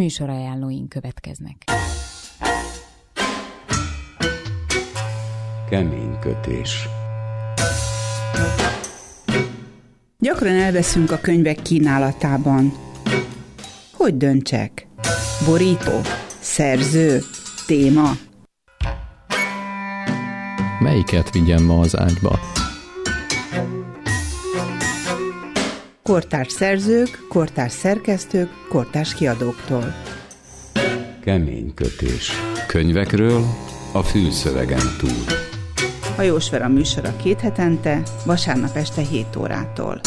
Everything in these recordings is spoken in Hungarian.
Műsorajánlóink következnek. Keménykötés. Gyakran elveszünk a könyvek kínálatában. Hogy döntsek? Borító? Szerző? Téma? Melyiket vigyem ma az ágyba? Kortárs szerzők, kortárs szerkesztők, kortárs kiadóktól. Keménykötés. Könyvekről a fülszövegen túl. Hajós Vera műsora 2 hetente, vasárnap este 7 órától.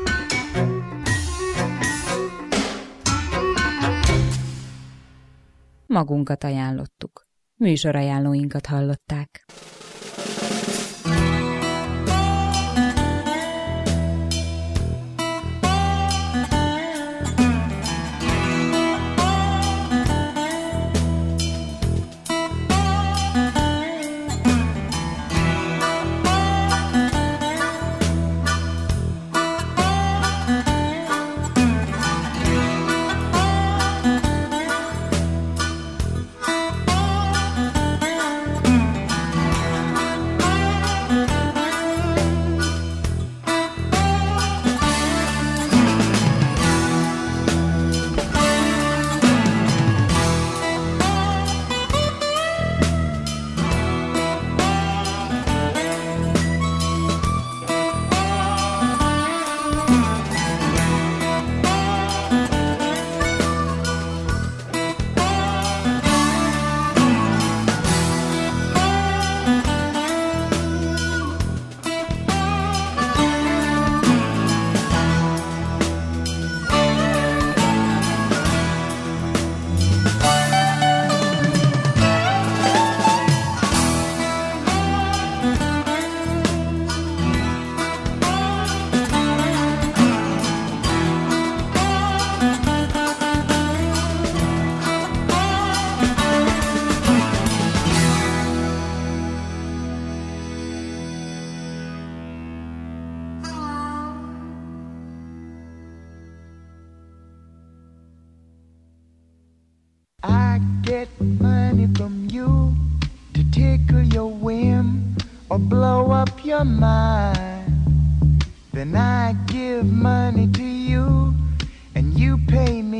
Magunkat ajánlottuk. Műsorajánlóinkat hallották. I get money from you to tickle your whim or blow up your mind. Then I give money to you and you pay me